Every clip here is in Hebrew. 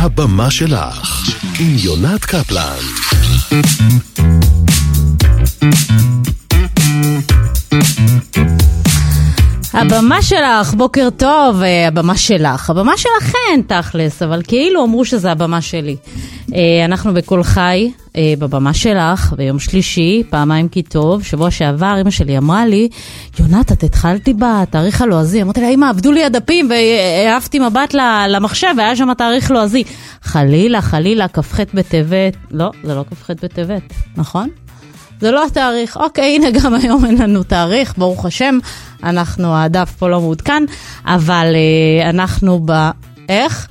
הבמה שלך, עם יונת קפלן. הבמה שלך, בוקר טוב, הבמה שלך, הבמה שלכן תכלס, אבל כאילו אמרו שזה הבמה שלי. אנחנו בכל חי, בבמה שלך, ביום שלישי, פעמיים כי טוב. שבוע שעבר אמא שלי אמרה לי, יונת, את התחלתי בתאריך הלועזי. אמרתי לה, אמא, עבדו לי הדפים והעפתי מבט למחשב והיה שם התאריך לועזי. חלילה, כ"ח בטבת. לא, זה לא כ"ח בטבת, נכון? זה לא התאריך. אוקיי, הנה גם היום אין לנו תאריך, ברוך השם. אנחנו, הדף פה לא מעודכן, אבל אנחנו איך?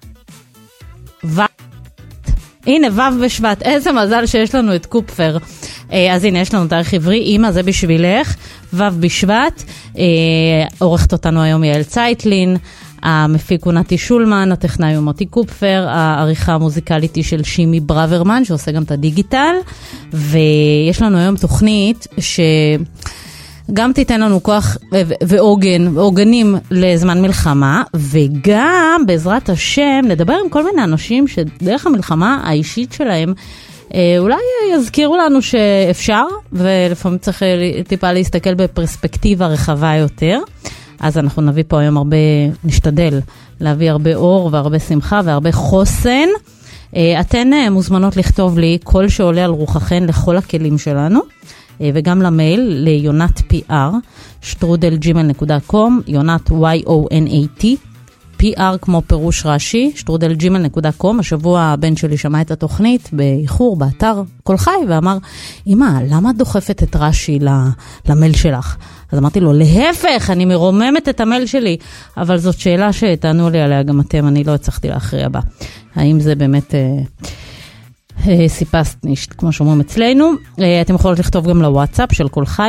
הנה, ו' בשבט. איזה מזל שיש לנו את קופפר. אז הנה, יש לנו תאריך עברי. אמא, זה בשבילך. ו' בשבט. עורכת אותנו היום יעל צייטלין. המפיק הוא נתי שולמן, הטכנאי הוא מוטי קופפר, העריכה המוזיקלית היא של שימי ברוורמן, שעושה גם את הדיגיטל, ויש לנו היום תוכנית שגם תיתן לנו כוח ועוגנים לזמן מלחמה, וגם בעזרת השם נדבר עם כל מיני אנשים שדרך המלחמה האישית שלהם אולי יזכירו לנו שאפשר, ולפעמים צריך טיפה להסתכל בפרספקטיבה רחבה יותר. אז אנחנו נביא פה היום נשתדל להביא הרבה אור והרבה שמחה והרבה חוסן. אתן מוזמנות לכתוב לי כל שעולה על רוחכן לכל הכלים שלנו, וגם למייל ליונת PR@gmail.com, יונת YONAT, PR כמו פירוש רש"י, @gmail.com. השבוע הבן שלי שמע את התוכנית באיחור באתר כל חי ואמר, אמא, למה את דוחפת את רש"י למייל שלך? אז אמרתי לו, להפך, אני מרוממת את המייל שלי. אבל זאת שאלה שתענו לי עליה גם אתם, אני לא הצלחתי להכריע בה. האם זה באמת סיפסטנישט, כמו שאומרים אצלנו. אתם יכולות לכתוב גם לוואטסאפ של כל חי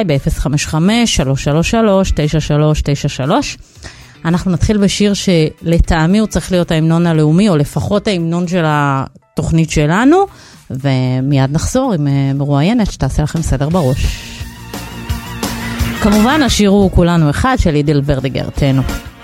ב-055-333-9393. אנחנו נתחיל בשיר שלטעמי הוא צריך להיות ההמנון הלאומי, או לפחות ההמנון של התוכנית שלנו, ומיד נחזור עם מרואיינת שתעשה לכם סדר בראש. כמובן, השיר הוא כולנו אחד של אידל ורדיגר, תהנו.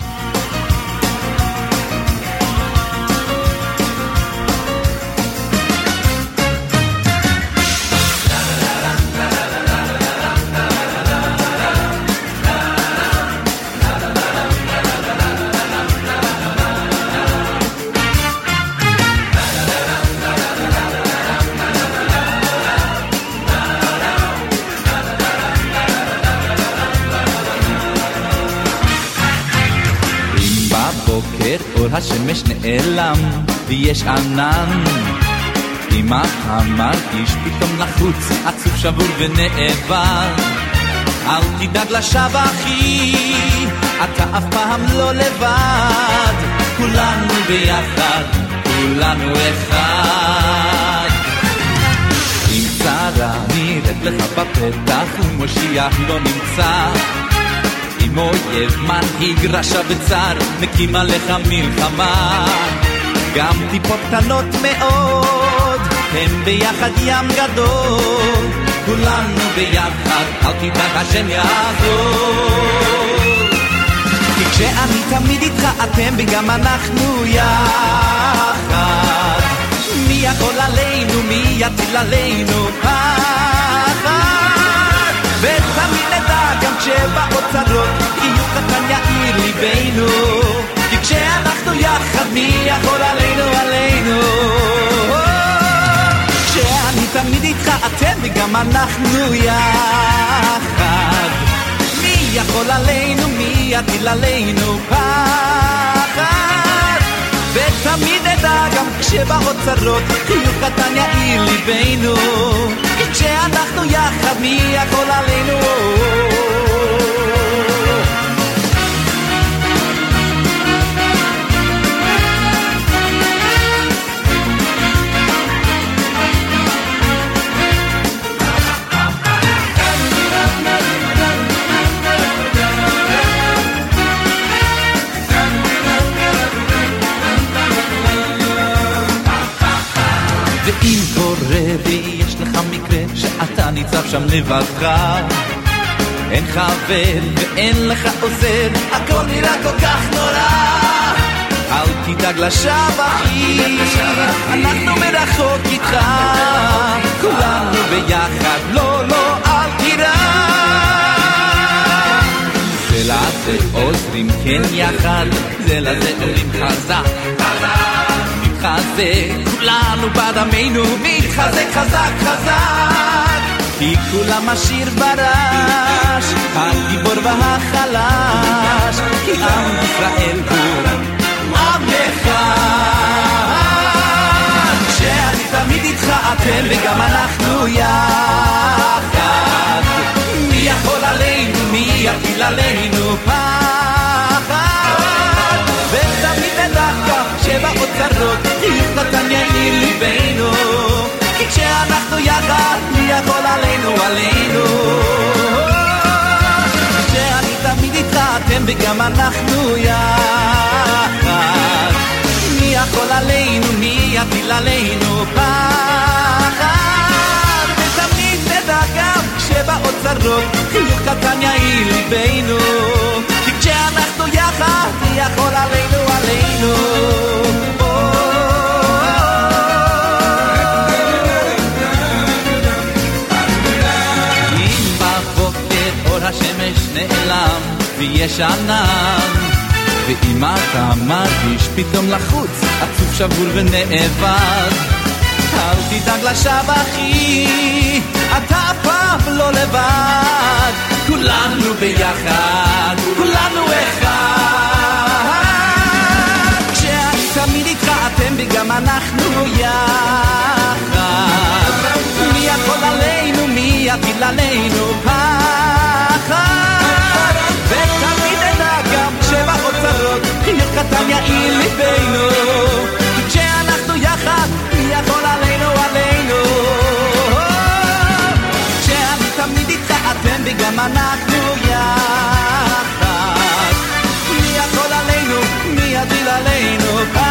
השמש נעלם ויש ענן, אמא המרגיש פתאום לחוץ, עצוב שבור ונאבד. אל תדאג לשווא אחי, אתה אף פעם לא לבד, כולנו ביחד, כולנו אחד. אם צרה נראית לך בפתח ומושיע לא נמצא, אם אויב מנהיג רשע בצער מקים עליך מלחמה, גם טיפות קטנות מאוד הם ביחד ים גדול, כולנו ביחד, אל תדאג השם יעזור. כי כשאני תמיד איתך אתם וגם אנחנו יחד, מי יכול עלינו, מי יטיל עלינו פחד, ותמיד נדע גם כשבאות צרות חיוך קטן יאיר ליבנו, כי כשאנחנו יחד מי יכול עלינו, כשאני תמיד איתך אתם וגם אנחנו יחד, מי יכול עלינו, מי יטיל עלינו פחד, ותמיד נדע גם כשבאות צרות חיוך קטן יאיר ליבנו, כי כשאנחנו יחד מי יכול עלינו. ואם קורה ויש לך מקרה שאתה ניצב שם לבדך, אין חבר ואין לך עוזר, הכל נראה כל כך נורא, אל תדאג לשבחים, אנחנו מרחוק איתך, כולנו ביחד, לא, לא, אל תדאג. זה לזה עוזרים כן יחד, זה לזה עולים חזק, מתחזק, כולנו בדמנו, מתחזק חזק חזק, כי כולם משאיר ברש, הגיבור והחלש, כי עם ישראל הוא עם אחד, שאני תמיד איתך אתם וגם אנחנו יחד, מי יכול עלינו, מי יפיל עלינו פחד, ותמיד נדע שבאוצרות חיוך קטן יאיר ליבנו, כי כשאנחנו יחד מי יכול עלינו עלינו, כשאני תמיד איתך אתם וגם אנחנו יחד, מי יכול עלינו מי יפיל עלינו פחד, ותמיד נדע גם שבאוצרות חיוך קטן יאיר ליבנו, כי כשאנחנו יחד מי יכול עלינו עלינו. השמש נעלם ויש ענן, ואם אתה מרגיש פתאום לחוץ, עצוב שבור ונאבד, אל תדאג לשבחי, אתה פעם לא לבד, כולנו ביחד, כולנו אחד, כשאני תמיד איתך אתם וגם אנחנו יחד, מי יכול עלינו מי יפיל עלינו ותמיד נדע גם שבאוצרות חיוך קטן יאיר ליבנו, כשאנחנו יחד מי יכול עלינו עלינו, כשאני תמיד איתך אתם וגם אנחנו יחד, מי יכול עלינו מי יפיל עלינו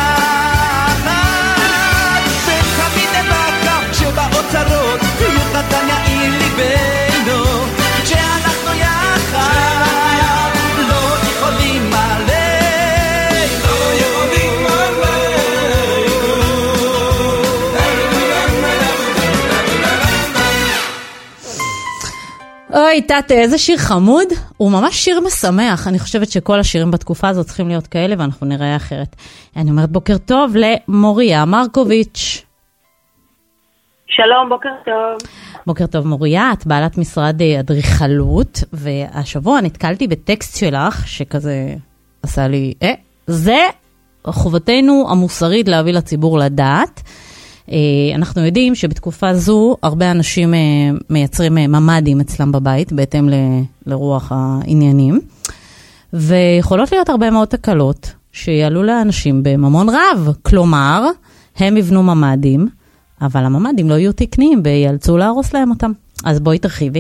פחד, ותמיד נדע גם שבאוצרות חיוך קטן יאיר ליבנו, כשאנחנו יחד לא יכולים עלינו, לא יכולים עלינו. אוי, תתה, איזה שיר חמוד. הוא ממש שיר משמח. אני חושבת שכל השירים בתקופה הזאת צריכים להיות כאלה, ואנחנו נראה אחרת. אני אומרת בוקר טוב למוריה מרקוביץ'. שלום, בוקר טוב. בוקר טוב מוריה, את בעלת משרד אדריכלות, והשבוע נתקלתי בטקסט שלך, שכזה עשה לי, זה חובתנו המוסרית להביא לציבור לדעת. אנחנו יודעים שבתקופה זו, הרבה אנשים מייצרים ממדים אצלם בבית, בהתאם לרוח העניינים, ויכולות להיות הרבה מאוד תקלות, שיעלו לאנשים בממון רב, כלומר, הם יבנו ממדים, אבל הממדים לא יהיו תקניים ויאלצו להרוס להם אותם. אז בואי תרחיבי.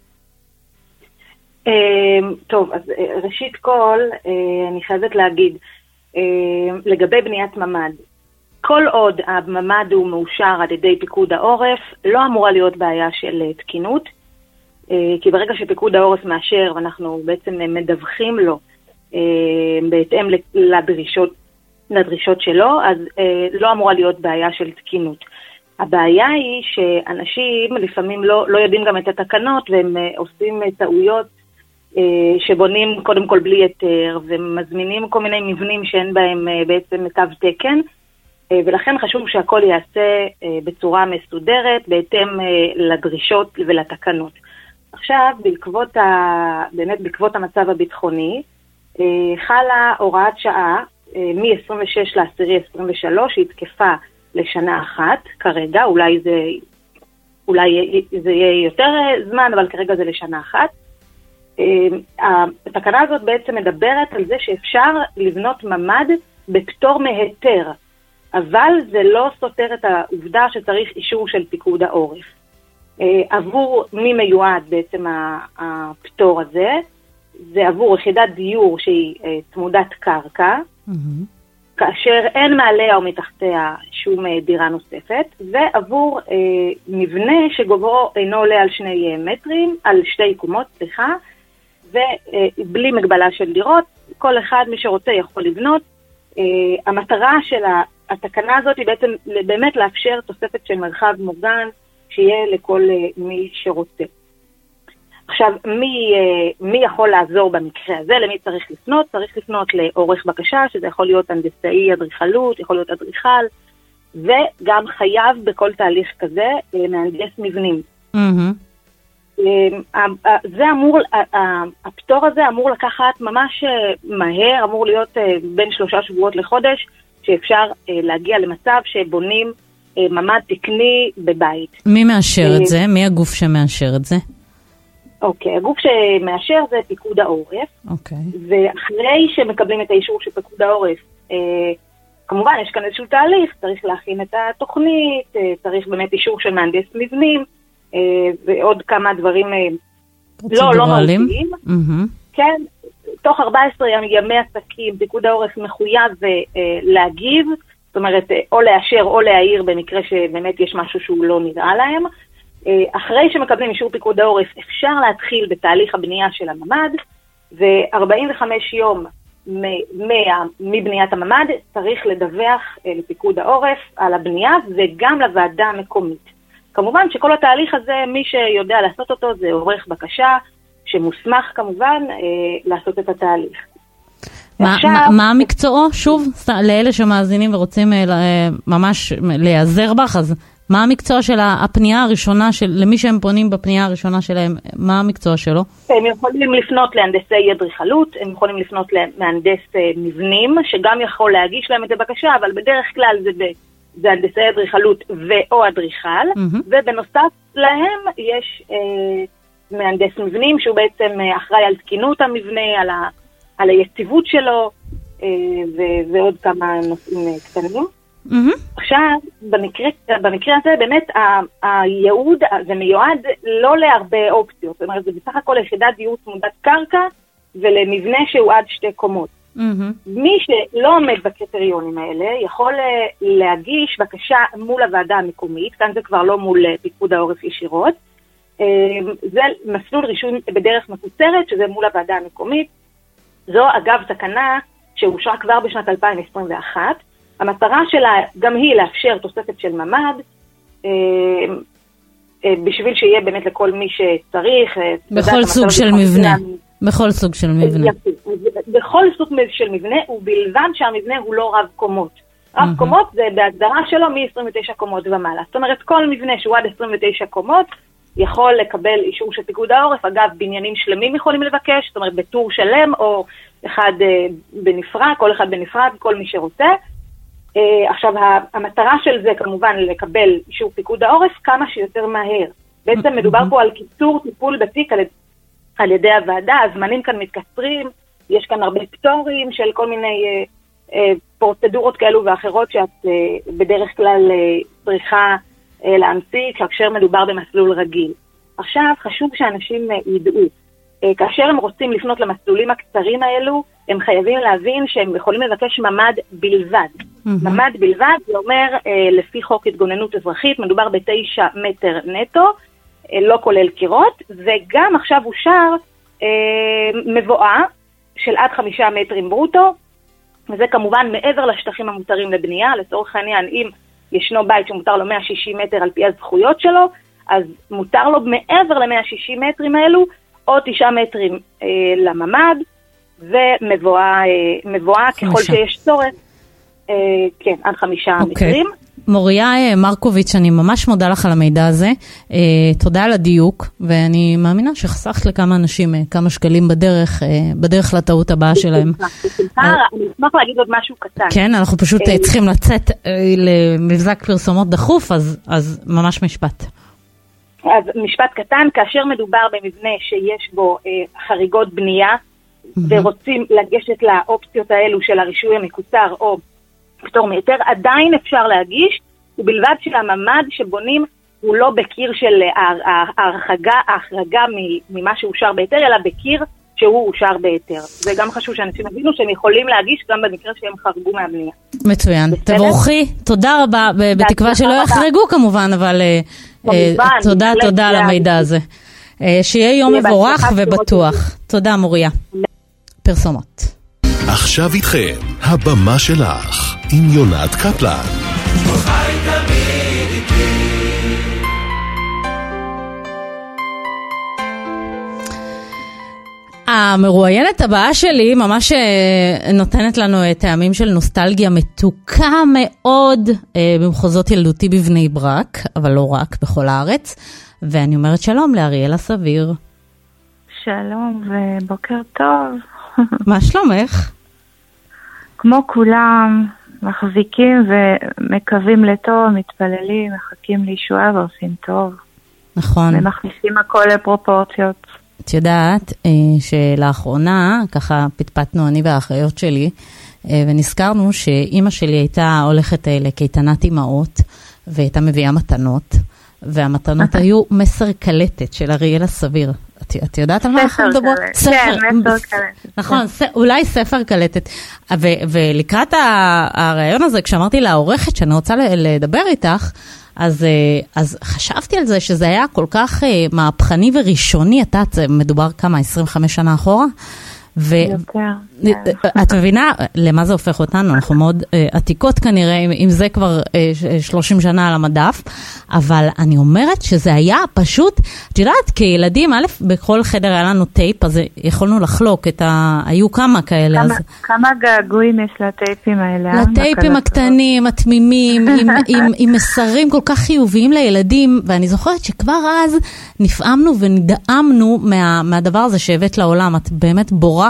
טוב, אז ראשית כל, אני חייבת להגיד, לגבי בניית ממד, כל עוד הממד הוא מאושר על ידי פיקוד העורף, לא אמורה להיות בעיה של תקינות, כי ברגע שפיקוד העורף מאשר, ואנחנו בעצם מדווחים לו בהתאם לדרישות שלו, אז לא אמורה להיות בעיה של תקינות. הבעיה היא שאנשים לפעמים לא יודעים גם את התקנות, והם עושים טעויות שבונים קודם כל בלי היתר, ומזמינים כל מיני מבנים שאין בהם בעצם תו תקן, ולכן חשוב שהכל יעשה בצורה מסודרת, בהתאם לדרישות ולתקנות. עכשיו, באמת בעקבות המצב הביטחוני, חלה הוראת שעה מ-26/10/23, שהיא תקפה לשנה אחת, כרגע, אולי זה יהיה יותר זמן, אבל כרגע זה לשנה אחת. התקנה הזאת בעצם מדברת על זה שאפשר לבנות ממד בפטור מהיתר, אבל זה לא סותר את העובדה שצריך אישור של פיקוד העורף. עבור מי מיועד בעצם הפטור הזה, זה עבור יחידת דיור שהיא צמודת קרקע, כאשר אין מעליה או מתחתיה שום דירה נוספת, ועבור מבנה שגובהו אינו עולה על 2 מטרים, על 2 קומות, ובלי מגבלה של דירות, כל אחד מי שרוצה יכול לבנות, המטרה של התקנה הזאת היא בעצם באמת לאפשר תוספת של מרחב מוגן שיהיה לכל מי שרוצה. עכשיו, מי יכול לעזור במקרה הזה? למי צריך לפנות? צריך לפנות לעורך בקשה, שזה יכול להיות הנדסאי אדריכלות, יכול להיות אדריכל, וגם חייב בכל תהליך כזה מהנדס מבנים. הפטור הזה אמור לקחת ממש מהר, אמור להיות בין 3 שבועות לחודש, שאפשר להגיע למצב שבונים ממד תקני בבית. מי מאשר את זה? מי הגוף שמאשר את זה? אוקיי, הגוף שמאשר זה פיקוד העורף. אוקיי. ואחרי שמקבלים את האישור של פיקוד העורף, כמובן יש כאן איזשהו תהליך, צריך להכין את התוכנית, צריך באמת אישור של מהנדס מבנים, ועוד כמה דברים לא מהותיים. כן, תוך 14 ימי עסקים, פיקוד העורף מחויב להגיב, זאת אומרת, או לאשר או להעיר במקרה שבאמת יש משהו שהוא לא נראה להם. אחרי שמקבלים אישור פיקוד העורף, אפשר להתחיל בתהליך הבנייה של הממד, ו-45 יום מבניית הממד צריך לדווח לפיקוד העורף על הבנייה וגם לוועדה המקומית. כמובן שכל התהליך הזה, מי שיודע לעשות אותו זה עורך בקשה, שמוסמך כמובן לעשות את התהליך. מה המקצועו? שוב, לאלה שמאזינים ורוצים ממש להיעזר בך, אז מה המקצוע של הפנייה הראשונה, למי שהם פונים בפנייה הראשונה שלהם, מה המקצוע שלו? הם יכולים לפנות להנדסי אדריכלות, הם יכולים לפנות למהנדס מבנים, שגם יכול להגיש להם את הבקשה, אבל בדרך כלל זה הנדסי אדריכלות או אדריכל, ובנוסף להם יש מהנדס מבנים, שהוא בעצם אחראי על תקינות המבנה, על היציבות שלו, ועוד כמה נושאים קטנים. עכשיו, במקרה הזה באמת הייעוד זה מיועד לא להרבה אופציות, זאת אומרת, זה בסך הכל יחידת דיור צמודת קרקע ולמבנה שהוא עד 2 קומות. מי שלא עומד בקריטריונים האלה יכול להגיש בקשה מול הוועדה המקומית, כאן זה כבר לא מול פיקוד העורף ישירות, זה מסלול רישוי בדרך מקוצרת, שזה מול הוועדה המקומית. זו אגב תקנה שאושרה כבר בשנת 2021, המטרה שלה גם היא לאפשר תוספת של ממד, בשביל שיהיה באמת לכל מי שצריך. בכל סוג של מבנה. בכל סוג של מבנה. בכל סוג של מבנה, ובלבד שהמבנה הוא לא רב קומות. רב קומות זה בהגדרה שלו מ-29 קומות ומעלה. זאת אומרת, כל מבנה שהוא עד 29 קומות, יכול לקבל אישור של פיקוד העורף. אגב, בניינים שלמים יכולים לבקש, זאת אומרת, בטור שלם, או אחד בנפרד, כל אחד בנפרד, כל מי שרוצה. עכשיו, המטרה של זה כמובן לקבל אישור פיקוד העורף כמה שיותר מהר. בעצם מדובר פה על קיצור טיפול בתיק על ידי הוועדה, הזמנים כאן מתקצרים, יש כאן הרבה פטורים של כל מיני פרוצדורות כאלו ואחרות שאת בדרך כלל צריכה להמציא כאשר מדובר במסלול רגיל. עכשיו, חשוב שאנשים ידעו, כאשר הם רוצים לפנות למסלולים הקצרים האלו, הם חייבים להבין שהם יכולים לבקש ממד בלבד. ממד בלבד, זה אומר, לפי חוק התגוננות אזרחית, מדובר ב9 מטר נטו, לא כולל קירות, וגם עכשיו אושר מבואה של עד 5 מטרים ברוטו, וזה כמובן מעבר לשטחים המותרים לבנייה. לצורך העניין, אם ישנו בית שמותר לו 160 מטר על פי הזכויות שלו, אז מותר לו מעבר ל-160 מטרים האלו, עוד 9 מטרים לממד, ומבואה ככל שיש צורך, כן, עד 5 מטרים. מוריה מרקוביץ', אני ממש מודה לך על המידע הזה, תודה על הדיוק, ואני מאמינה שחסכת לכמה אנשים כמה שקלים בדרך לטעות הבאה שלהם. אני אשמח להגיד עוד משהו קטן. כן, אנחנו פשוט צריכים לצאת למבזק פרסומות דחוף, אז ממש משפט. אז משפט קטן, כאשר מדובר במבנה שיש בו חריגות בנייה, ורוצים לגשת לאופציות האלו של הרישוי המקוצר או פטור מהיתר, עדיין אפשר להגיש, ובלבד שהממד שבונים הוא לא בקיר של ההחרגה ממה שאושר בהיתר, אלא בקיר שהוא אושר בהיתר. זה גם חשוב שאנשים הבינו שהם יכולים להגיש גם במקרה שהם חרגו מהבנייה. מצוין. תבורכי, תודה רבה, בתקווה שלא יחרגו כמובן, אבל תודה על המידע הזה. שיהיה יום מבורך ובטוח. תודה מוריה. פרסומות. עכשיו איתכם, הבמה שלך, עם יונת קפלן. חי תמיד איתי. המרואיינת הבאה שלי ממש נותנת לנו טעמים של נוסטלגיה מתוקה מאוד במחוזות ילדותי בבני ברק, אבל לא רק, בכל הארץ. ואני אומרת שלום לאריאלה סביר. שלום ובוקר טוב. מה שלומך? כמו כולם, מחזיקים ומקווים לטוב, מתפללים, מחכים לישועה ועושים טוב. נכון. ומכניסים הכל לפרופורציות. את יודעת שלאחרונה, ככה פטפטנו אני והאחיות שלי, ונזכרנו שאימא שלי הייתה הולכת לקייטנת אמהות, והייתה מביאה מתנות, והמתנות היו מסר קלטת של אריאלה סביר. את יודעת על מה אנחנו מדברות? כן, מסר קלטת. נכון, אולי ספר קלטת. ולקראת הרעיון הזה, כשאמרתי לעורכת שאני רוצה לדבר איתך, אז חשבתי על זה שזה היה כל כך מהפכני וראשוני, מדובר כמה, 25 שנה אחורה? את מבינה למה זה הופך אותנו, אנחנו מאוד עתיקות כנראה, אם זה כבר 30 שנה על המדף, אבל אני אומרת שזה היה פשוט, את יודעת, כילדים, א', בכל חדר היה לנו טייפ, אז יכולנו לחלוק, היו כמה כאלה. כמה געגועים יש לטייפים האלה? לטייפים הקטנים, התמימים, עם מסרים כל כך חיוביים לילדים, ואני זוכרת שכבר אז נפעמנו ונדאמנו מהדבר הזה שהבאת לעולם, את באמת בורחת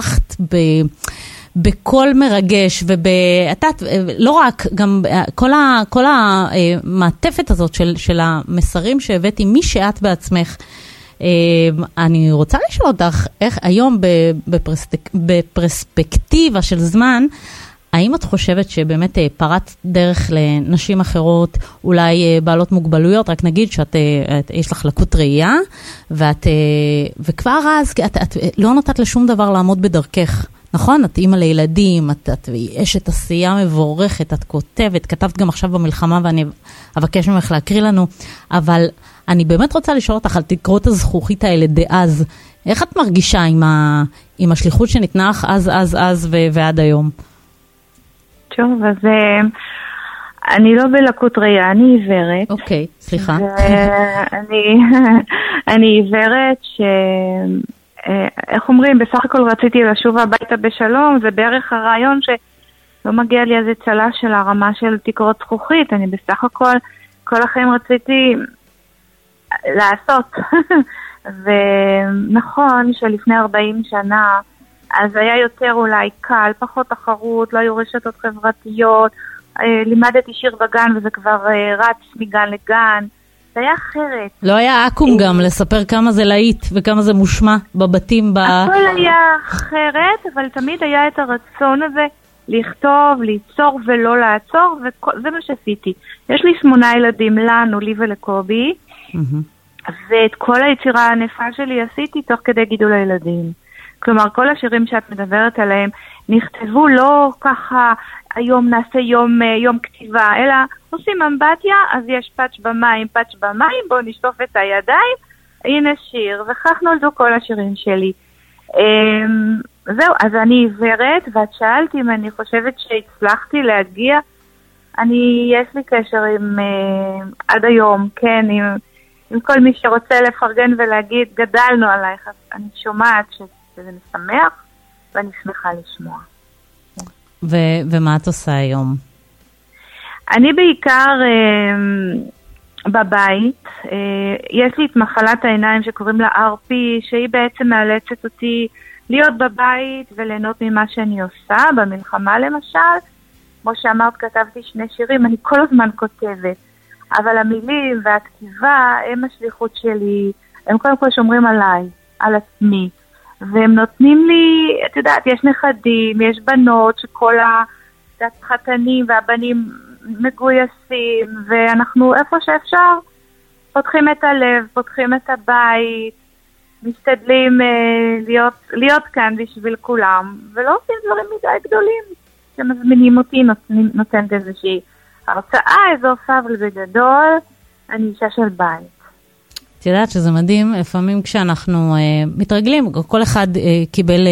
בכל מרגש, לא רק, גם כל המעטפת הזאת של המסרים שהבאתי, מי שאת בעצמך. אני רוצה לשאול אותך, איך היום בפרספקטיבה של זמן, האם את חושבת שבאמת פרצת דרך לנשים אחרות, אולי בעלות מוגבלויות, רק נגיד שיש לך לקות ראייה, וכבר אז את לא נותנת לשום דבר לעמוד בדרכך, נכון? את אימא לילדים, את אשת עשייה מבורכת, את כתבת גם עכשיו במלחמה, ואני אבקש ממך להקריא לנו, אבל אני באמת רוצה לשאול אותך על תקרות הזכוכית האלה דאז, איך את מרגישה עם השליחות שניתנה לך אז ועד היום? טוב, אז אני לא בלקות ראייה, אני עיוורת. אוקיי, סליחה. אני עיוורת איך אומרים, בסך הכל רציתי לשוב הביתה בשלום, זה בערך הרעיון שלא מגיע לי איזה צלה של הרמה של תקרות זכוכית, אני בסך הכל, כל החיים רציתי לעשות. ונכון שלפני 40 שנה, אז היה יותר אולי קל, פחות תחרות, לא היו רשתות חברתיות, לימדתי שיר בגן וזה כבר רץ מגן לגן, זה היה אחרת. לא היה אקום גם לספר כמה זה להיט וכמה זה מושמע בבתים. הכל היה אחרת, אבל תמיד היה את הרצון הזה לכתוב, ליצור ולא לעצור, וזה מה שעשיתי. יש לי 8 ילדים, לנו, לי ולקובי, ואת כל היצירה הענפה שלי עשיתי תוך כדי גידול הילדים. כלומר, כל השירים שאת מדברת עליהם נכתבו לא ככה, היום נעשה יום כתיבה, אלא עושים אמבטיה, אז יש פאץ' במים, בואו נשטוף את הידיים, הנה שיר, וכך נולדו כל השירים שלי. זהו, אז אני עיוורת, ואת שאלת אם אני חושבת שהצלחתי להגיע, יש לי קשר עד היום, כן, עם כל מי שרוצה לפרגן ולהגיד, גדלנו עלייך, אז אני שומעת שזה משמח, ואני שמחה לשמוע. ומה את עושה היום? אני בעיקר בבית, יש לי את מחלת העיניים שקוראים לה RP, שהיא בעצם מאלצת אותי להיות בבית וליהנות ממה שאני עושה, במלחמה למשל. כמו שאמרת, כתבתי 2 שירים, אני כל הזמן כותבת, אבל המילים והכתיבה הם השליחות שלי, הם קודם כל שומרים עליי, על עצמי. והם נותנים לי, את יודעת, יש נכדים, יש בנות שכל החתנים והבנים מגויסים, ואנחנו איפה שאפשר פותחים את הלב, פותחים את הבית, משתדלים להיות כאן בשביל כולם, ולא עושים דברים מדי גדולים, שמזמינים אותי, נותנת איזושהי הרצאה, איזו הופעה, אבל בגדול אני אישה של בית. את יודעת שזה מדהים, לפעמים כשאנחנו מתרגלים, כל אחד קיבל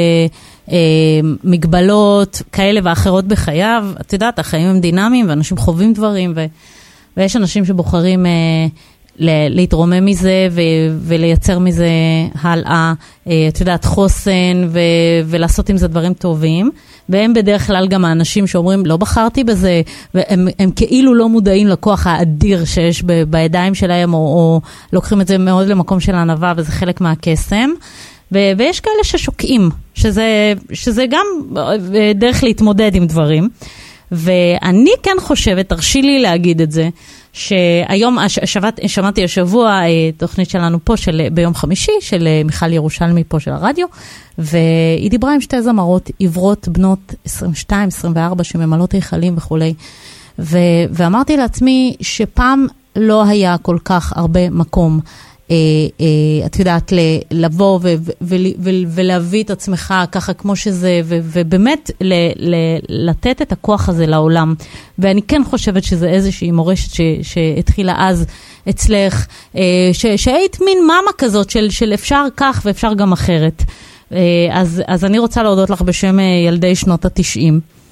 מגבלות כאלה ואחרות בחייו, את יודעת, החיים הם דינמיים, ואנשים חווים דברים, ויש אנשים שבוחרים להתרומם מזה ולייצר מזה הלאה, את יודעת, חוסן ולעשות עם זה דברים טובים, והם בדרך כלל גם האנשים שאומרים, לא בחרתי בזה, והם כאילו לא מודעים לכוח האדיר שיש בידיים שלהם, או לוקחים את זה מאוד למקום של ענווה, וזה חלק מהקסם, ויש כאלה ששוקעים, שזה גם דרך להתמודד עם דברים, ואני כן חושבת, תרשי לי להגיד את זה, שהיום שמעתי השבוע תוכנית שלנו פה ביום חמישי של מיכל ירושלמי פה של הרדיו, והיא דיברה עם שתי זמרות עברות בנות 22, 24 שממלאות היכלים וכו'. ואמרתי לעצמי שפעם לא היה כל כך הרבה מקום, את יודעת, לבוא ולהביא את עצמך ככה כמו שזה, ובאמת לתת את הכוח הזה לעולם. ואני כן חושבת שזה איזושהי מורשת שהתחילה אז אצלך, שהיית מין מאמה כזאת של אפשר כך ואפשר גם אחרת. אז אני רוצה להודות לך בשם ילדי שנות ה-90.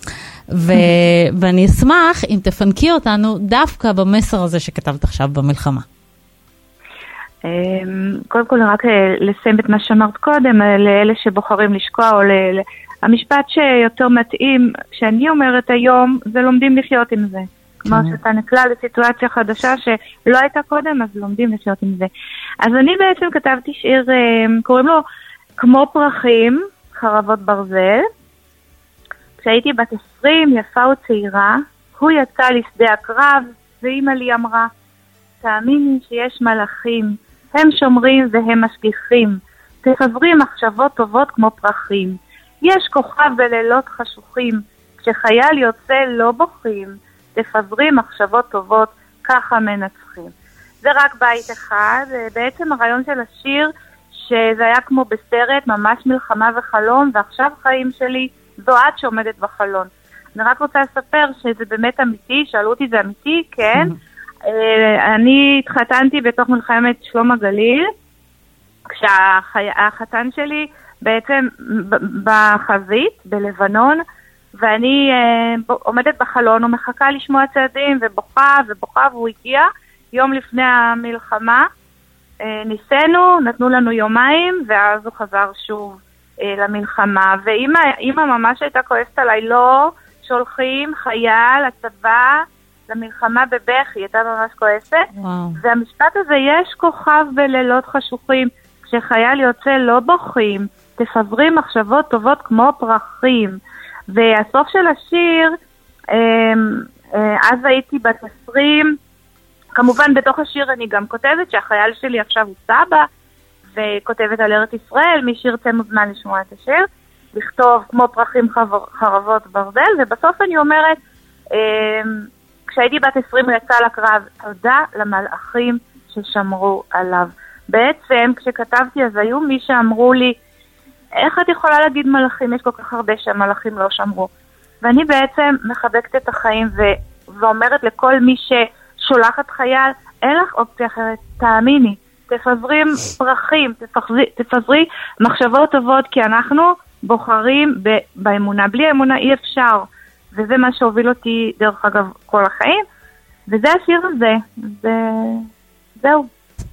ואני אשמח אם תפנקי אותנו דווקא במסר הזה שכתבת עכשיו במלחמה. קודם כל רק לסיים את מה שאמרת קודם, לאלה שבוחרים לשקוע, או המשפט שיותר מתאים, שאני אומרת היום, זה לומדים לחיות עם זה. כלומר שאתה נקלע לסיטואציה חדשה שלא הייתה קודם, אז לומדים לחיות עם זה. אז אני בעצם כתבתי שיר, קוראים לו כמו פרחים, חרבות ברזל. כשהייתי בת 20, יפה וצעירה, הוא יצא לשדה הקרב, ואמא לי אמרה, תאמיני שיש מלאכים, הם שומרים והם משגיחים, תחברי מחשבות טובות כמו פרחים. יש כוכב בלילות חשוכים, כשחייל יוצא לא בוכים, תפזרי מחשבות טובות, ככה מנצחים. זה רק בית אחד, בעצם הרעיון של השיר, שזה היה כמו בסרט, ממש מלחמה וחלום, ועכשיו חיים שלי, זו את שעומדת בחלון. אני רק רוצה לספר שזה באמת אמיתי, שאלו אותי זה אמיתי, כן? אני התחתנתי בתוך מלחמת שלום הגליל, כשהחתן שלי בעצם בחזית, בלבנון, ואני עומדת בחלון ומחכה לשמוע צעדים, ובוכה, והוא הגיע יום לפני המלחמה, ניסינו, נתנו לנו יומיים, ואז הוא חזר שוב למלחמה, ואמא ממש הייתה כועסת עליי, לא שולחים חייל, הצבא, למלחמה בבכי, הייתה ממש כועסת. והמשפט הזה, יש כוכב בלילות חשוכים, כשחייל יוצא לא בוכים, תפזרי מחשבות טובות כמו פרחים. והסוף של השיר, אז הייתי בת 20, כמובן בתוך השיר אני גם כותבת שהחייל שלי עכשיו הוא סבא, וכותבת על ארץ ישראל, מי שירצה מוזמן לשמוע את השיר, לכתוב כמו פרחים חרבות ברזל, ובסוף אני אומרת, כשהייתי בת 20 יצא לקרב, תודה למלאכים ששמרו עליו. בעצם כשכתבתי אז היו מי שאמרו לי, איך את יכולה להגיד מלאכים? יש כל כך הרבה שהמלאכים לא שמרו. ואני בעצם מחבקת את החיים ואומרת לכל מי ששולחת חייל, אין לך אופציה אחרת, תאמיני, תפזרי פרחים, תפזרי מחשבות טובות, כי אנחנו בוחרים באמונה. בלי אמונה אי אפשר. וזה מה שהוביל אותי דרך אגב כל החיים, וזה השיר הזה, זהו.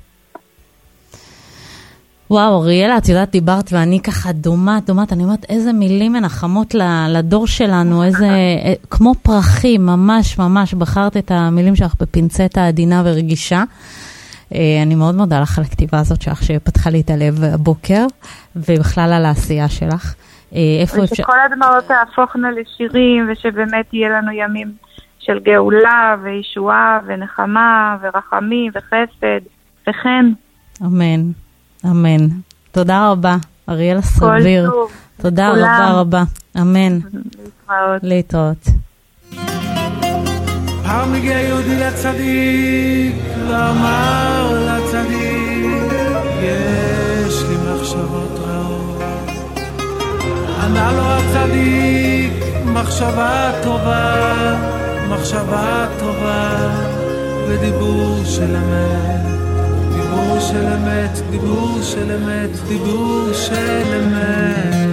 וואו, אריאלה, את יודעת, דיברת ואני ככה דומת, אני אומרת איזה מילים מנחמות לדור שלנו, איזה, כמו פרחים, ממש בחרת את המילים שלך בפינצטה עדינה ורגישה. אני מאוד מודה לך על הכתיבה הזאת שלך שפתחה לי את הלב הבוקר, ובכלל על העשייה שלך. ושכל הדמעות תהפוכנה לשירים, ושבאמת יהיה לנו ימים של גאולה וישועה ונחמה ורחמים וחסד וכן. אמן, אמן. תודה רבה, אריאלה סרביר. תודה רבה. אמן. להתראות. פעם הגיע יהודי לצדיק, ואמר לצדיק, יש לי מחשבות רעות. ענה לו הצדיק, מחשבה טובה, ודיבור של אמת דיבור של אמת, דיבור של אמת, דיבור של אמת.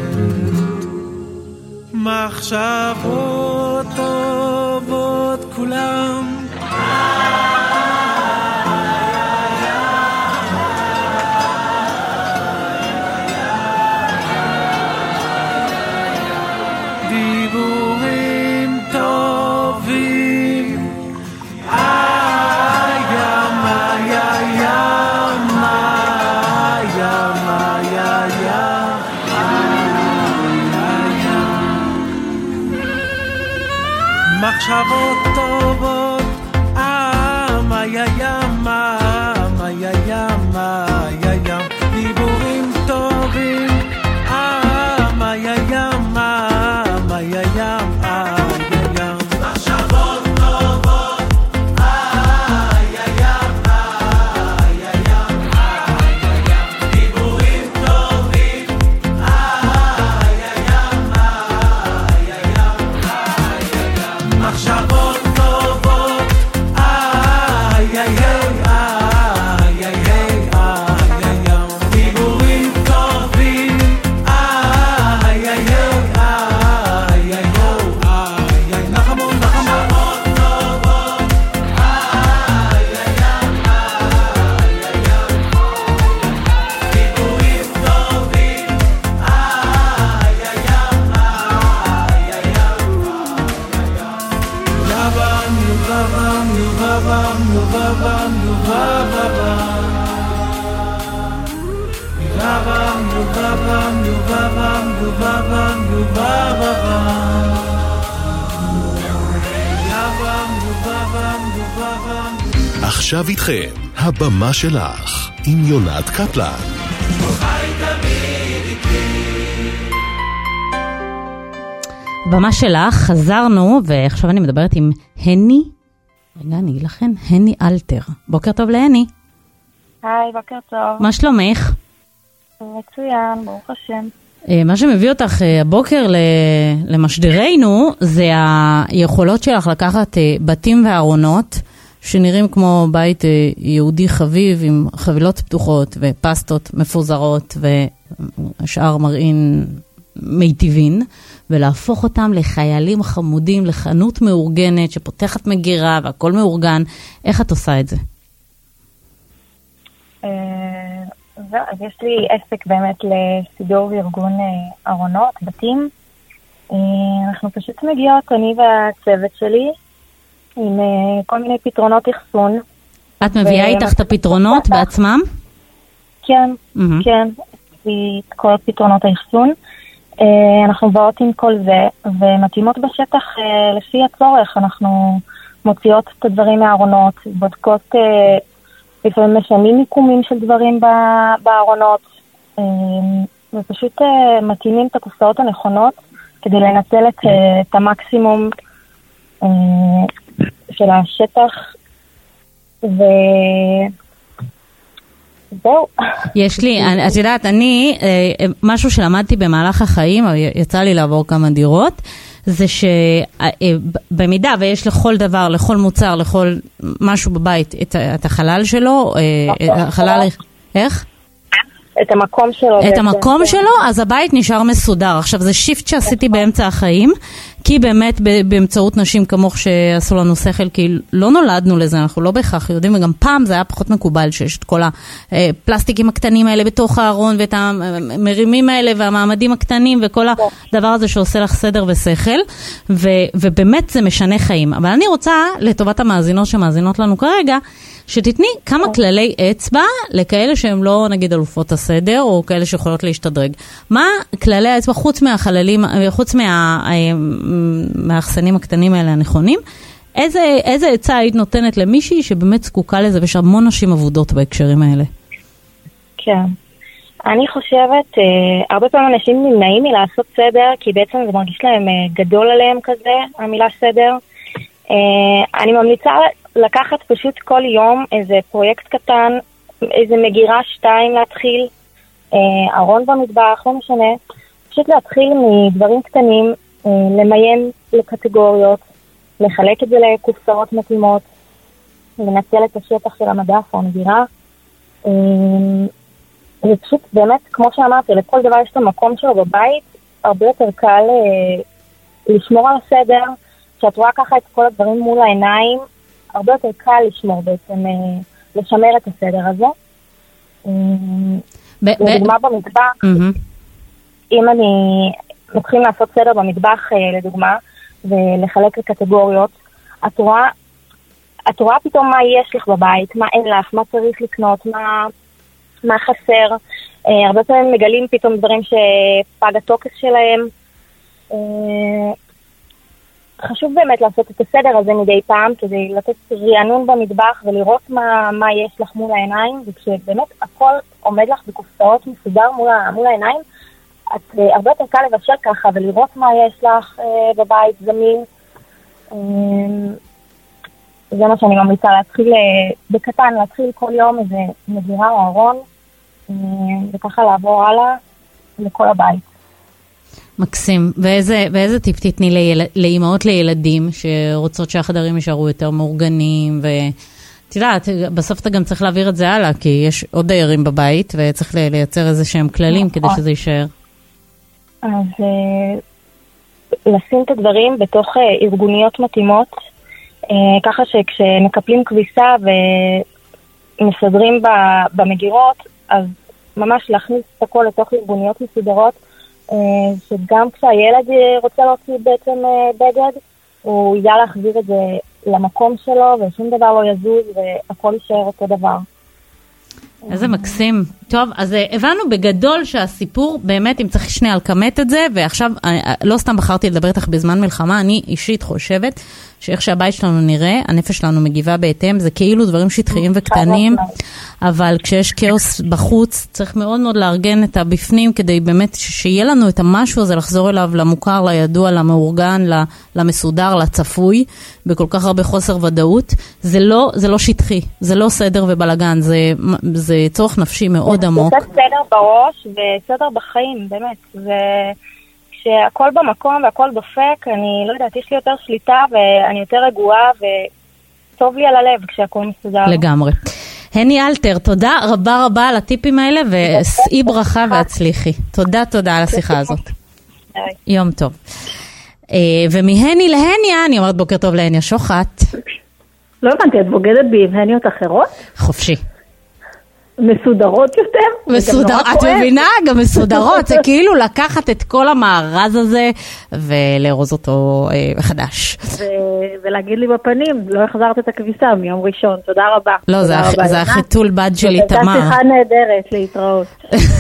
מחשבות טובות כולם, דיבורים טובים, מחשבות טובות, דיבורים טובים, מחשבות טובות, דיבורים טובים, מחשבות טובות, דיבורים טובים, נחמות, מחשבות טובות, דיבורים טובים, עכשיו איתכם, הבמה שלך, עם יונת קפלן. הבמה שלך, חזרנו, ועכשיו אני מדברת עם הני, רגע, אני אגיד לכם, הני אלתר. בוקר טוב להני. היי, בוקר טוב. מה שלומך? מצוין, ברוך השם. מה שמביא אותך הבוקר למשדרנו, זה היכולות שלך לקחת בתים וארונות, שנראים כמו בית יהודי חביב, עם חבילות פתוחות ופסטות מפוזרות, ושאר מראים מיטיבין, ולהפוך אותם לחיילים חמודים, לחנות מאורגנת, שפותחת מגירה והכל מאורגן. איך את עושה את זה? אז יש לי עסק באמת לסידור וארגון ארונות, בתים. אנחנו פשוט מגיעות, אני והצוות שלי, עם כל מיני פתרונות אחסון. את מביאה איתך את הפתרונות בעצמם? כן, כן, את כל פתרונות האחסון. אנחנו באות עם כל זה, ומתאימות בשטח לפי הצורך. אנחנו מוציאות את הדברים מהארונות, בודקות, לפעמים משנים מיקומים של דברים בארונות, ופשוט מתאימים את הקופסאות הנכונות, כדי לנצל את המקסימום של השטח, זהו. יש לי, את יודעת, משהו שלמדתי במהלך החיים, יצא לי לעבור כמה דירות, זה שבמידה ויש לכל דבר, לכל מוצר, לכל משהו בבית, את החלל שלו, החלל, איך? את המקום שלו. את המקום שלו, אז הבית נשאר מסודר. עכשיו, זה שיפט שעשיתי באמצע החיים, כי באמת באמצעות נשים כמוך שעשו לנו שכל, כי לא נולדנו לזה, אנחנו לא בהכרח יודעים, וגם פעם זה היה פחות מקובל, שיש את כל הפלסטיקים הקטנים האלה בתוך הארון, ואת המרימים האלה, והמעמדים הקטנים, וכל הדבר הזה שעושה לך סדר ושכל, ובאמת זה משנה חיים. אבל אני רוצה, לטובת המאזינות שמאזינות לנו כרגע, שתתני כמה כללי אצבע לכאלה שהם לא נגיד אלופות הסדר, או כאלה שיכולות להשתדרג. מה כללי האצבע חוץ מהחללים, חוץ מהאחסנים הקטנים האלה הנכונים? איזה עצה היית נותנת למישהי שבאמת זקוקה לזה, ויש המון נשים עבודות בהקשרים האלה? כן. אני חושבת, הרבה פעמים אנשים נמנעים מלעשות סדר, כי בעצם זה מרגיש להם גדול עליהם כזה, המילה סדר. אני ממליצה לקחת פשוט כל יום איזה פרויקט קטן, איזה מגירה 2 להתחיל, ארון במטבח, לא משנה, פשוט להתחיל מדברים קטנים, למיין לקטגוריות, לחלק את זה לקופסאות מתאימות, לנצל את השטח של המדף או המגירה, זה פשוט באמת, כמו שאמרתי, לכל דבר יש את המקום שלו בבית, הרבה יותר קל לשמור על הסדר, כשאת רואה ככה את כל הדברים מול העיניים, הרבה יותר קל לשמור בעצם, לשמר את הסדר הזה. לדוגמה במטבח, אם אני מתחיל לעשות סדר במטבח לדוגמה, ולחלק לקטגוריות, את רואה פתאום מה יש לך בבית, מה אין לך, מה צריך לקנות, מה חסר. הרבה פעמים מגלים פתאום דברים שפג התוקף שלהם. חשוב באמת לעשות את הסדר הזה מדי פעם, כדי לתת רענון במטבח ולראות מה יש לך מול העיניים, וכשבאמת הכל עומד לך בקופסאות מסודר מול העיניים, את הרבה יותר קל לבשל ככה ולראות מה יש לך בבית זמין. זה מה שאני ממליצה, להתחיל בקטן, להתחיל כל יום איזה מגירה או ארון, וככה לעבור הלאה לכל הבית. מקסים. ואיזה טיפ תתני לאימהות לילדים שרוצות שהחדרים יישארו יותר מאורגנים, ואת יודעת, בסוף אתה גם צריך להעביר את זה הלאה, כי יש עוד דיירים בבית, וצריך לייצר איזה שהם כללים כדי שזה יישאר. אז לשים את הדברים בתוך ארגוניות מתאימות, ככה שכשמקפלים כביסה ומסדרים במגירות, אז ממש להכניס את הכל לתוך ארגוניות מסודרות, שגם כשהילד רוצה להוציא בעצם בגד, הוא ידע להחזיר את זה למקום שלו, ושום דבר לא יזוז, והכל יישאר אותו דבר. איזה מקסים. טוב, אז הבנו בגדול שהסיפור, באמת, אם צריך שנייה לקמת את זה, ועכשיו, לא סתם בחרתי לדבר איתך בזמן מלחמה, אני אישית חושבת שאיך שהבית שלנו נראה, הנפש שלנו מגיבה בהתאם, זה כאילו דברים שטחיים וקטנים, אבל כשיש כאוס בחוץ, צריך מאוד מאוד לארגן את הבפנים, כדי באמת שיהיה לנו את המשהו הזה, לחזור אליו למוכר, לידוע, למאורגן, למסודר, לצפוי, בכל כך הרבה חוסר ודאות. זה לא שטחי, זה לא סדר ובלגן, זה צורך נפשי מאוד עמוק. זה סדר בראש וסדר בחיים, באמת. כשהכל במקום והכל דופק, אני לא יודעת, יש לי יותר שליטה ואני יותר רגועה וטוב לי על הלב כשהכל מסודר. לגמרי. הני אלתר, תודה רבה רבה על הטיפים האלה, ושאי ברכה והצליחי. תודה על השיחה הזאת. יום טוב. ומהני להניה, אני אומרת בוקר טוב להניה שוחט. לא הבנתי, את בוגדת בי עם הניות אחרות? חופשי. מסודרות יותר? את מבינה? גם מסודרות. זה כאילו לקחת את כל המארז הזה ולארוז אותו מחדש. ולהגיד לי בפנים, לא החזרת את הכביסה מיום ראשון. תודה רבה. לא, זה החיתול בד שלי, תמר. הייתה שיחה נהדרת להתראות.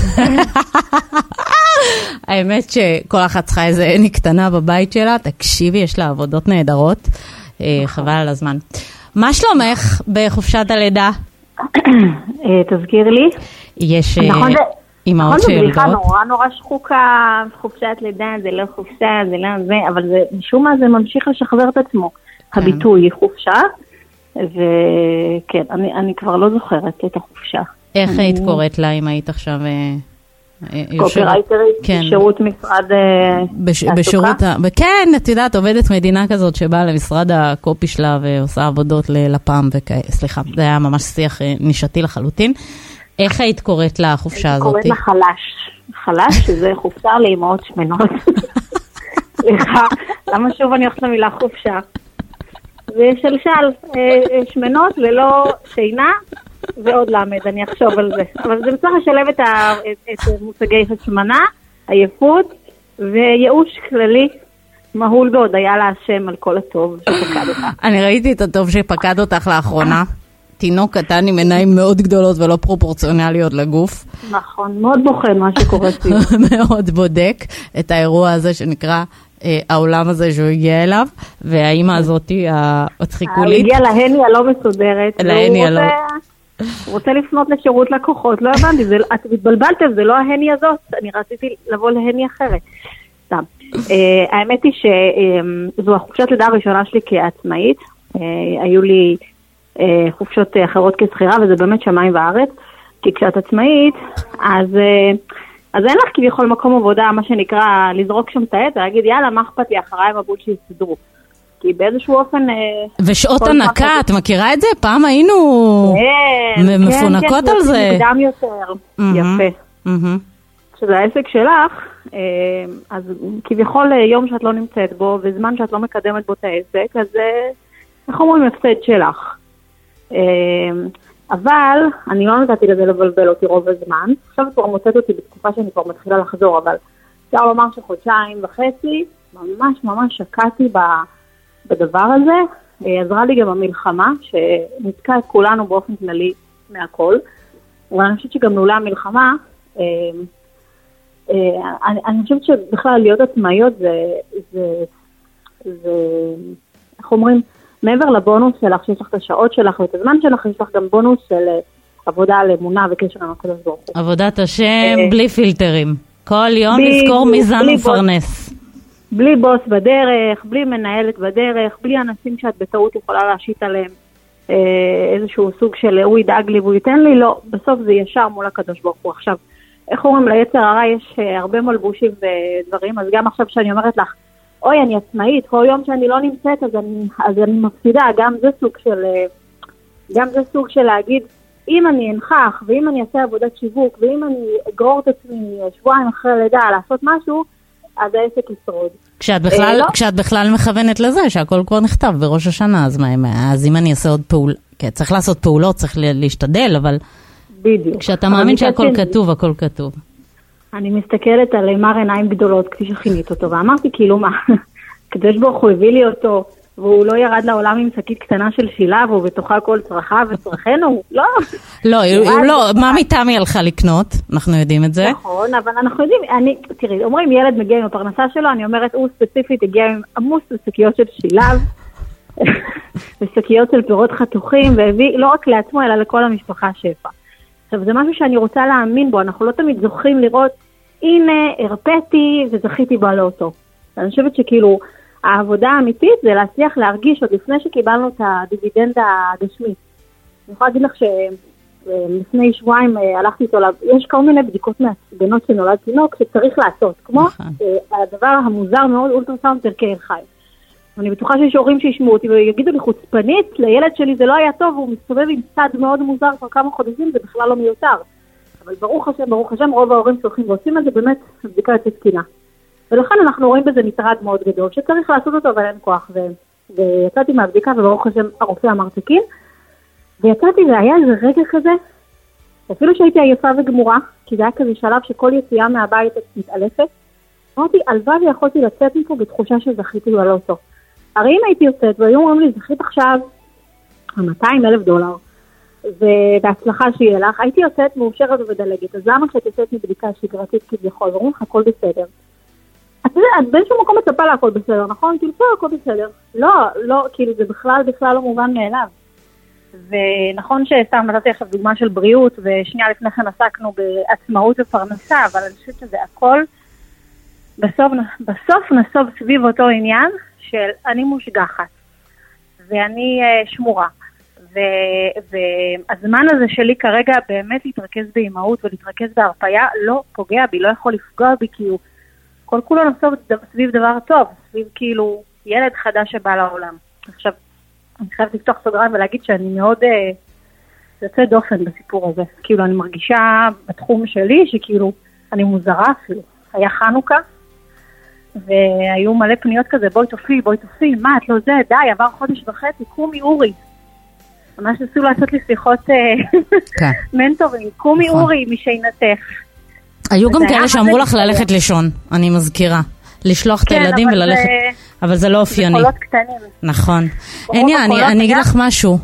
האמת שכל אחת צריכה איזה עני קטנה בבית שלה. תקשיבי, יש לה עבודות נהדרות. חבל על הזמן. מה שלומך בחופשת הלידה? תזכיר לי. יש אימהות שיולדות. נורא שחוקה, חופשת לידה, זה לא חופשה, זה לא זה, אבל משום מה זה ממשיך לשחזר את עצמו. הביטוי חופשה, וכן, אני כבר לא זוכרת את החופשה. איך היית קוראת לה אם היית עכשיו קופרייטרית, בשירות משרד בשירות, כן, את יודעת, עובדת מדינה כזאת שבאה למשרד הקופי שלה ועושה עבודות ללפ"ם וכאלה, סליחה, זה היה ממש שיח נישתי לחלוטין. איך היית קוראת לה החופשה הזאת? קוראת לה חלש, שזה חופשה לאימהות שמנות. סליחה, למה שוב אני הולכת למילה חופשה? זה שלשל, שמנות ללא שינה, ועוד למד, אני אחשוב על זה. אבל זה צריך לשלב את מושגי השמנה, עייפות, וייאוש כללי, מהול בהודיה להשם על כל הטוב שפקד אותך. אני ראיתי את הטוב שפקד אותך לאחרונה. תינוק קטן עם עיניים מאוד גדולות ולא פרופורציונליות לגוף. נכון, מאוד בוחן מה שקורה סביב. מאוד בודק את האירוע הזה שנקרא העולם הזה שהוא הגיע אליו, והאימא הזאת הצחיקולית. הגיעה להני הלא מסודרת. להני הלא. הוא רוצה לפנות לשירות לקוחות, לא הבנתי, את התבלבלתם, זה לא ההני הזאת, אני רציתי לבוא להני אחרת. סתם. האמת היא שזו החופשת לידה הראשונה שלי כעצמאית, היו לי חופשות אחרות כסחירה, וזה באמת שמיים וארץ, כי כשאת עצמאית, אז אין לך כביכול מקום עבודה, מה שנקרא, לזרוק שם את העט, ולהגיד, יאללה, מה אכפת לי, אחריי מבול שיסדרו. כי באיזשהו אופן... ושעות הנקה, את מכירה את זה? פעם היינו מפונקות על זה. כן, מוקדם יותר. יפה. שזה העסק שלך, אז כביכול יום שאת לא נמצאת בו, וזמן שאת לא מקדמת בו את העסק, אז איך אומרים הפסד שלך. אבל אני לא נתתי לזה לבלבל אותי רוב הזמן, עכשיו כבר מוצאת אותי בתקופה שאני כבר מתחילה לחזור, אבל אפשר לומר שחודשיים וחצי, ממש שקעתי בדבר הזה, עזרה לי גם המלחמה, שנתקע את כולנו באופן כללי מהכל, אבל אני חושבת שגם נעולה המלחמה, אני חושבת שבכלל להיות עצמאיות זה איך אומרים, מעבר לבונוס שלך, שיש לך את השעות שלך ואת הזמן שלך, יש לך גם בונוס של עבודה על אמונה וקשר עם הקדוש ברוך הוא. עבודת השם בלי פילטרים. כל יום לזכור מיזן ופרנס. בלי בוס בדרך, בלי מנהלת בדרך, בלי אנשים שאת בטעות יכולה להשית עליהם איזשהו סוג של הוא ידאג לי והוא ייתן לי, לא, בסוף זה ישר מול הקדוש ברוך הוא. עכשיו, איך אומרים, ליצר הרע יש הרבה מלבושים ודברים, אז גם עכשיו שאני אומרת לך, אוי, אני עצמאית, כל יום שאני לא נמצאת, אז אני מפסידה, גם זה סוג של להגיד, אם אני אנחח, ואם אני אעשה עבודת שיווק, ואם אני אגרור את עצמי שבועיים אחרי לידה לעשות משהו, אז העסק ישרוד. כשאת בכלל מכוונת לזה, שהכל כבר נכתב בראש השנה, אז אם אני אעשה עוד פעול, כן, צריך לעשות פעולות, צריך להשתדל, אבל בדיוק. כשאתה מאמין שהכל כתוב, הכל כתוב. אני מסתכלת על מר עיניים גדולות כפי שחינית אותו, ואמרתי כאילו מה, קדוש ברוך הוא הביא לי אותו, והוא לא ירד לעולם עם שקית קטנה של שילה, והוא בתוכה כל צרכיו וצרכנו, לא. לא, מה מטעמי הלכה לקנות? אנחנו יודעים את זה. נכון, אבל אנחנו יודעים, תראי, אומרים ילד מגיע עם הפרנסה שלו, אני אומרת, הוא ספציפית הגיע עם עמוס ושקיות של שילה, ושקיות של פירות חתוכים, והביא לא רק לעצמו, אלא לכל המשפחה שפע. עכשיו, זה משהו שאני רוצה להאמין בו, אנחנו לא תמיד זוכים לראות, הנה, הרפאתי וזכיתי בו לאותו. אני חושבת שכאילו, העבודה האמיתית זה להצליח להרגיש עוד לפני שקיבלנו את הדיבידנד הגשמי. אני יכולה להגיד לך שלפני שבועיים הלכתי איתו, יש כל מיני בדיקות מהסגנות שנולד תינוק שצריך לעשות, כמו הדבר המוזר מאוד, אולטרסאונד פרקי חי. אני בטוחה שיש הורים שישמעו אותי ויגידו לי חוצפנית, לילד שלי זה לא היה טוב, הוא מסתובב עם צד מאוד מוזר כבר כמה חודשים, זה בכלל לא מיותר. אבל ברוך השם, רוב ההורים שהולכים ועושים את זה באמת בדיקה יוצאת תקינה. ולכן אנחנו רואים בזה מטרד מאוד גדול, שצריך לעשות אותו אבל אין כוח. ויצאתי מהבדיקה וברוך השם הרופא אמר תקין, ויצאתי והיה איזה רגע כזה, אפילו שהייתי עייפה וגמורה, כי זה היה כזה שלב שכל יציאה מהבית מתעלפת, אמרתי, הלוואי ויכולתי לצאת מפה בתחושה שזכיתי על אותו. הרי אם הייתי יוצאת, והיום אומרים לי, זכית עכשיו $200,000, ובהצלחה שיהיה לך, הייתי יוצאת מאושרת ובדלגת, אז למה שאת יוצאת מבדיקה שגרתית כביכול, ואומרים לך, הכל בסדר. את באיזשהו מקום מצפה לה הכל בסדר, נכון? כאילו, הכל בסדר. לא, כאילו, זה בכלל לא מובן מאליו. ונכון שסתם נתתי עכשיו דוגמה של בריאות, ושנייה לפני כן עסקנו בעצמאות ופרנסה, אבל אני חושבת שזה הכל, בסוף נסוב סביב אותו עניין של אני מושגחת, ואני שמורה. והזמן הזה שלי כרגע באמת להתרכז באימהות ולהתרכז בהרפאיה לא פוגע בי, לא יכול לפגוע בי, כי הוא כל כולו נסוב סביב דבר טוב, סביב כאילו ילד חדש שבא לעולם. עכשיו, אני חייבת לפתוח סוגריים ולהגיד שאני מאוד יוצא דופן בסיפור הזה. כאילו אני מרגישה בתחום שלי שכאילו אני מוזרה אפילו. היה חנוכה, והיו מלא פניות כזה, בואי תופי, מה את לא זה, די, עבר חודש וחצי, קומי אורי. ממש ניסו לעשות לי שיחות מנטורים, קומי אורי משינתך. היו גם כאלה שאמרו לך ללכת לישון, אני מזכירה. לשלוח את הילדים וללכת, אבל זה לא אופייני. זה קולות קטנים. נכון. הניה, אני אגיד לך משהו.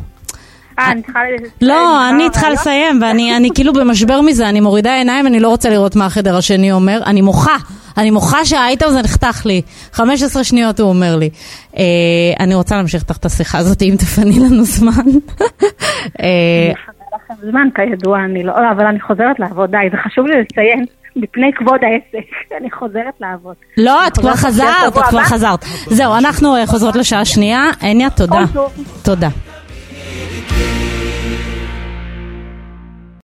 לא, אני צריכה לסיים, ואני כאילו במשבר מזה, אני מורידה עיניים, אני לא רוצה לראות מה החדר השני אומר, אני מוחה שהאייטם זה נחתך לי, 15 שניות הוא אומר לי. אני רוצה להמשיך תחת השיחה הזאת, אם תפני לנו זמן. אני חזרה לכם זמן, כידוע, אבל אני חוזרת לעבוד, די, זה חשוב לי לציין, מפני כבוד העסק, אני חוזרת לעבוד. לא, את כבר חזרת. זהו, אנחנו חוזרות לשעה שנייה. הניה, תודה. תודה.